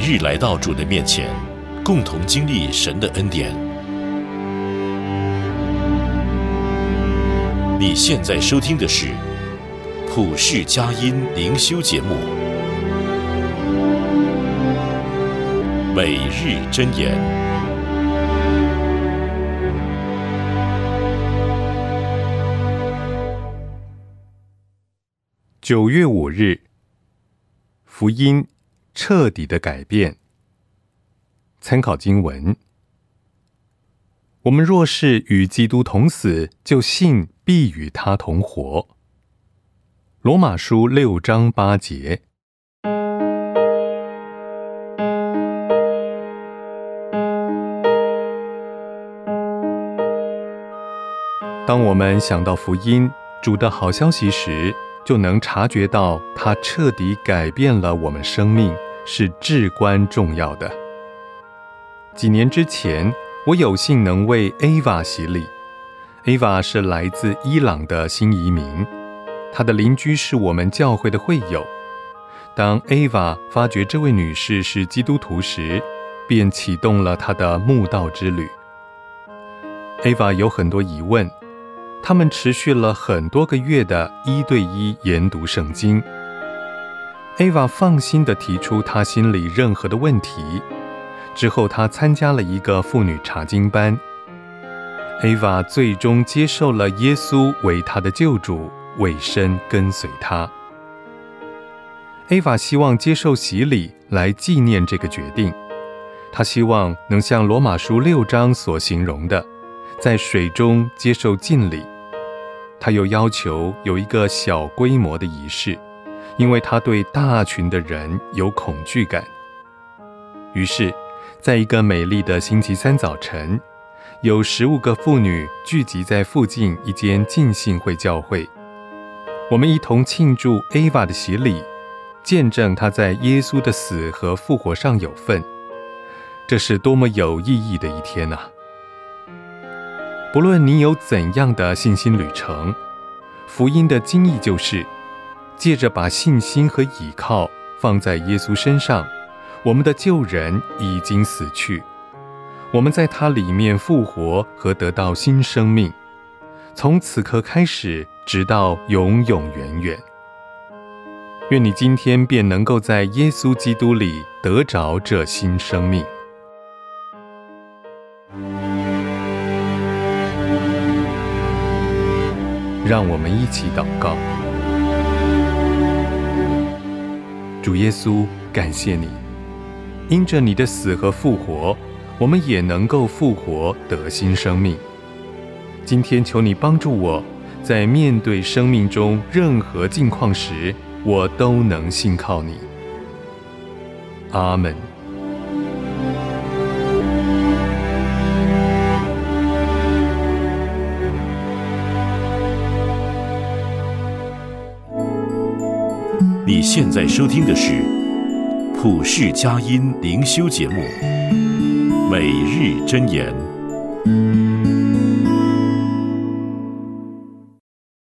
日来到主的面前，共同经历神的恩典。你现在收听的是普世佳音灵修节目，每日箴言。 9月5日，福音彻底的改变。参考经文：我们若是与基督同死，就信必与他同活。罗马书6章8节。当我们想到福音主的好消息时，就能察觉到它彻底改变了我们生命，是至关重要的。几年之前，我有幸能为 Ava 洗礼。Ava 是来自伊朗的新移民，她的邻居是我们教会的会友。当 Ava 发觉这位女士是基督徒时，便启动了她的慕道之旅。Ava 有很多疑问，他们持续了很多个月的1对1研读圣经。Ava 放心地提出她心里任何的问题。之后她参加了一个妇女查经班。Ava 最终接受了耶稣为她的救主，委身跟随他。Ava 希望接受洗礼来纪念这个决定。她希望能像罗马书6章所形容的，在水中接受浸礼。他又要求有一个小规模的仪式，因为他对大群的人有恐惧感。于是在一个美丽的星期三早晨，有15个妇女聚集在附近一间浸信会教会。我们一同庆祝 Ava 的洗礼，见证她在耶稣的死和复活上有份。这是多么有意义的一天啊！不论你有怎样的信心旅程，福音的精义就是借着把信心和倚靠放在耶稣身上，我们的旧人已经死去，我们在他里面复活和得到新生命，从此刻开始直到永永远远。愿你今天便能够在耶稣基督里得着这新生命。让我们一起祷告。主耶稣，感谢你，因着你的死和复活，我们也能够复活得新生命。今天求你帮助我，在面对生命中任何境况时，我都能信靠你。阿们。 你现在收听的是普世佳音灵修节目，每日箴言。